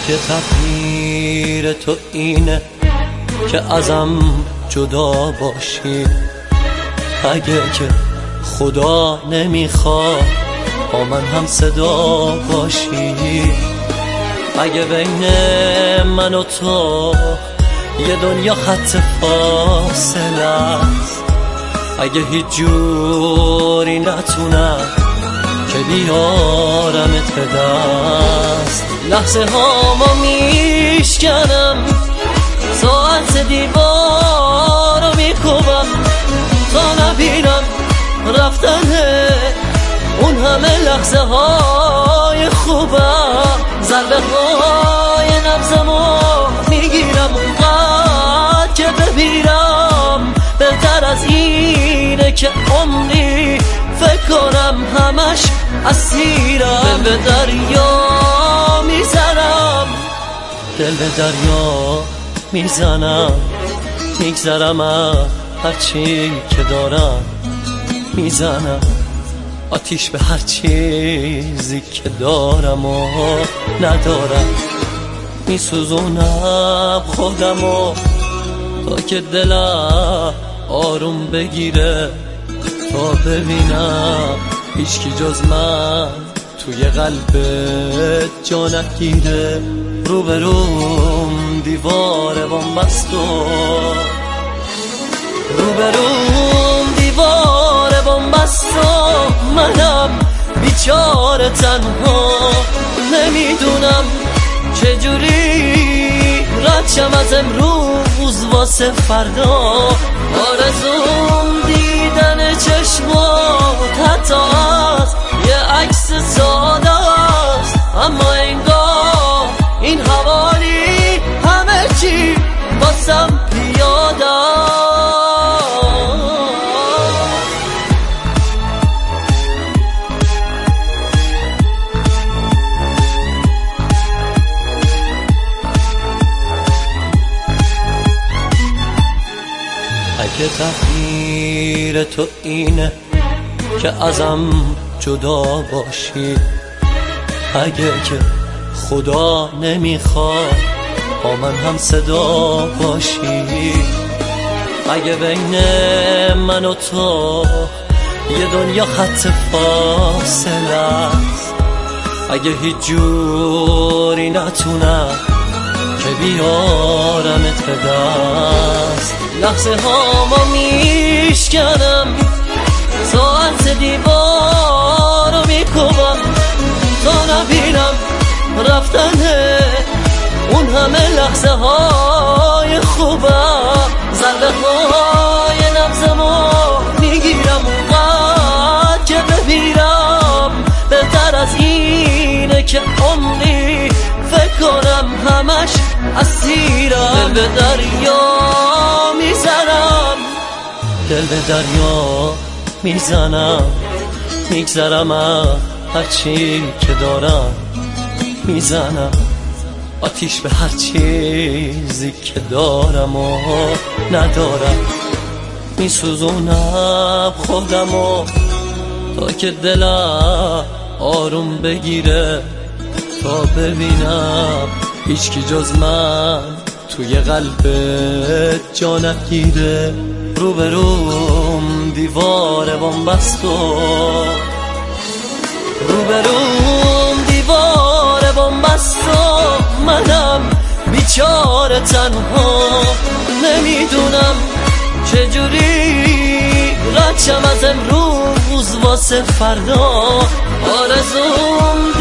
اگه تقدیر تو اینه که ازم جدا باشی، اگه که خدا نمیخواد با من هم صدا باشی، اگه بین من و تو یه دنیا خط فاصله است، اگه هیچ جوری نتونم که بیارمت به دست، لحظه هامو میشکنم، ساعت دیوارو میکوبم تا نبینم رفتن اون همه لحظه های خوبم، ضربه های نبضمو میگیرم اونقدر که بمیرم، بهتر از اینه که عمری فکر کنم همش اسیرم، دل به دریا میزنم، دل به دریا میزنم، میگذرم از هرچی که دارم، میزنم آتیش به هر چیزی که دارم و ندارم، میسوزونم خودمو تا که دلم آروم بگیره، تا ببینم هیچکی جز من توی قلبت جا نگیره، روبروم دیوار بنبست و روبروم دیوار بنبست و منم بیچاره تنها، نمیدونم چجوری ردشم از امروز واسه فردا، آرزوم دیدن چشمات حتی از یه عکس ساده است، اما انگار این حوالی همه چی واسم پیاده است. اگه تقدیر تو اینه که ازم جدا باشی، اگه که خدا نمیخواد با من هم صدا باشی، اگه بین من و تو یه دنیا خط فاصله است، اگه هیچ جوری نتونم که بیارمت به دست، لحظه هامو میشکنم، ساعت دیوارو میکوبم تا نبینم رفتن اون همه لحظه های خوبم، ضربه های نبضمو میگیرم اونقدر که بمیرم، بهتر از اینه که عمری فکر کنم همش اسیرم، دل به دریا میزنم، دل به دریا میزنم، میگذرم از هرچی که دارم، میزنم آتیش به هر چیزی که دارم و ندارم، میسوزونم خودمو تا که دلم آروم بگیره، تا ببینم هیچکی جز من توی قلبت جا نگیره، روبروم دیوار بنبست و روبروم دیوار بنبست و منم بیچاره تنها، نمیدونم چجوری ردشم از امروز واسه فردا، آرزوم